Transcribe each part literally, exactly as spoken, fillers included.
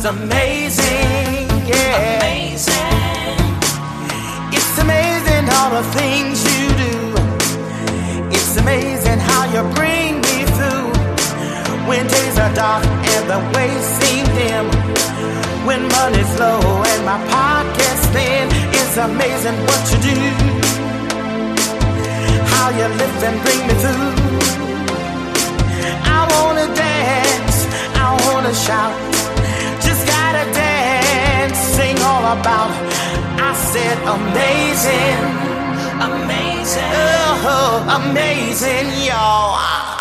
amazing, yeah. Amazing. It's amazing all the things you do. It's amazing how you bring me through. When days are dark and the ways seem dim, when money's low and my pocket's thin, it's amazing what you do. How you lift and bring me through. I wanna dance, I wanna shout, just gotta dance, sing all about. I said amazing, Amazing. oh, amazing, y'all.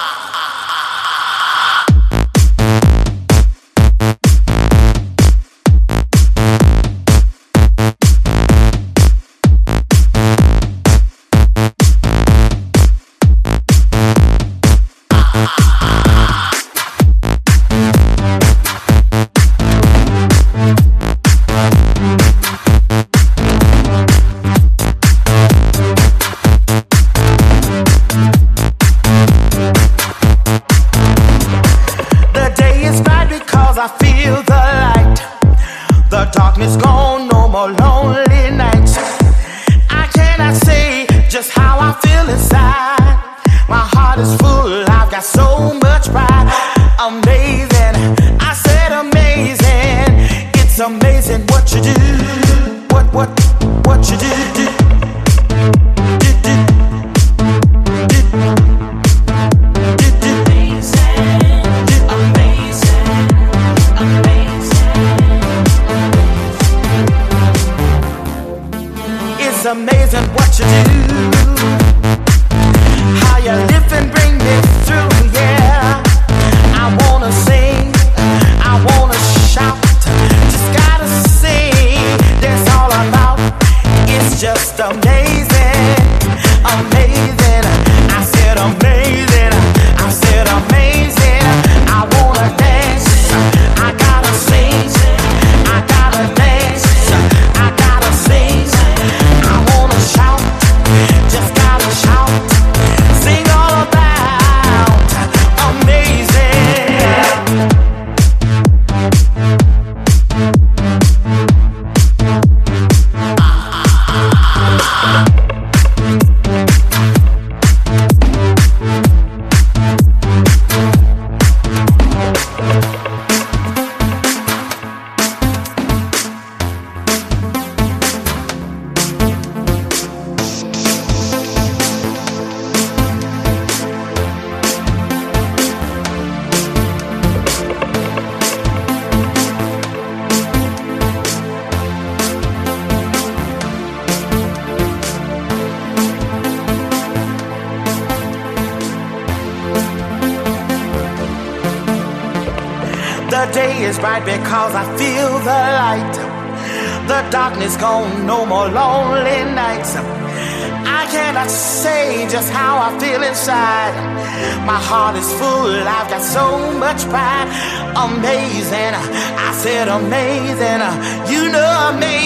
I feel the light, the darkness gone, no more lonely nights. I cannot say just how I feel inside. My heart is full, I've got so much pride. Amazing, I said amazing. It's amazing what you do, what, what, what you do, do. It's amazing what you do, how you lift and bring me through, yeah. I wanna sing, I wanna shout, just gotta sing, that's all about. It's just amazing, amazing. I said amazing, I said amazing. I wanna dance, I gotta sing, I gotta dance, I gotta sing. Shout, just gotta shout, sing all about amazing. The day is bright because I feel the light. The darkness gone, no more lonely nights. I cannot say just how I feel inside. My heart is full, I've got so much pride. Amazing, I said amazing. You know amazing.